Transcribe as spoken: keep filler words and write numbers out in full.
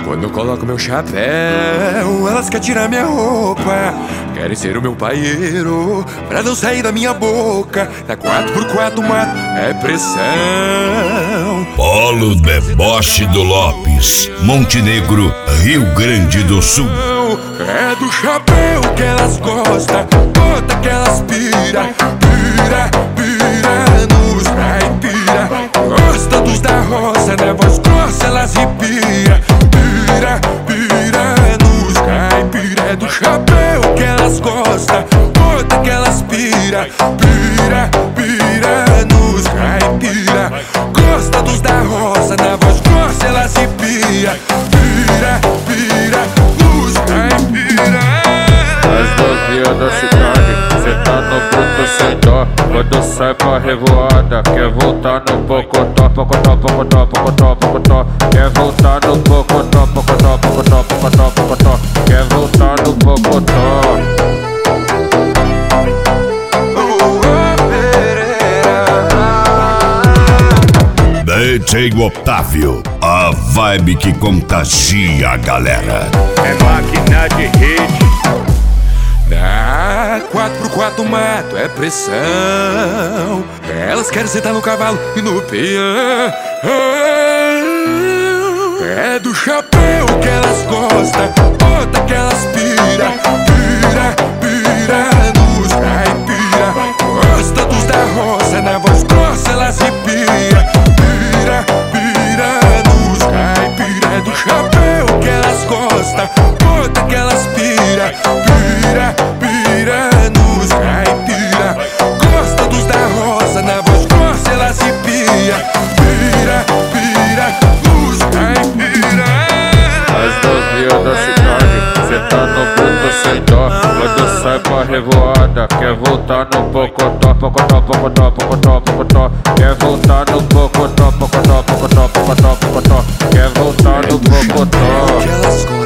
Quando eu coloco meu chapéu, elas querem tirar minha roupa, querem ser o meu paieiro pra não sair da minha boca. Na quatro por quatro mato é pressão. Polo Deboche do Lopes, Montenegro, Rio Grande do Sul. É do chapéu que elas gostam, bota que elas pira, pira, pira nos caipira. Gosta dos da roça, na voz grossa elas ripira, pira, pira nos caipira. É do chapéu que elas gostam, bota que elas pira, pira, pira nos caipira. Gosta dos da roça, na voz grossa elas ripira, pira, pira nos caipira. As novinhas da cidade, cê tá no bruto sem dó. Quando sai pra revoada, quer voltar no pocotó, pocotó, pocotó, pocotó, pocotó. Quer voltar no pocotó, pocotó, pocotó, pocotó, pocotó. Quer voltar no pocotó. D J Otávio, a vibe que contagia a galera. É máquina de hit. Na quatro por quatro mato é pressão. Elas querem sentar no cavalo e no peão. É do chapéu que elas gostam, bota que elas pira, pira, pira nos caipira. Gosta dos da roça, na voz grossa elas ripira, pira, pira nos caipira. É do chapéu que elas gostam, bota que elas pira, pira, pira nos caipira. Gosta dos da roça, na voz grossa elas ripia, pira, pira nos caipira. As novinhas da cidade, cê tá no bruto sem dó. Quando sai pra revoada, quer voltar no pocotó, pocotó, pocotó, pocotó, pocotó. Quer voltar no pocotó, pocotó, pocotó, pocotó, pocotó. Quer voltar no pocotó. Que elas gostam.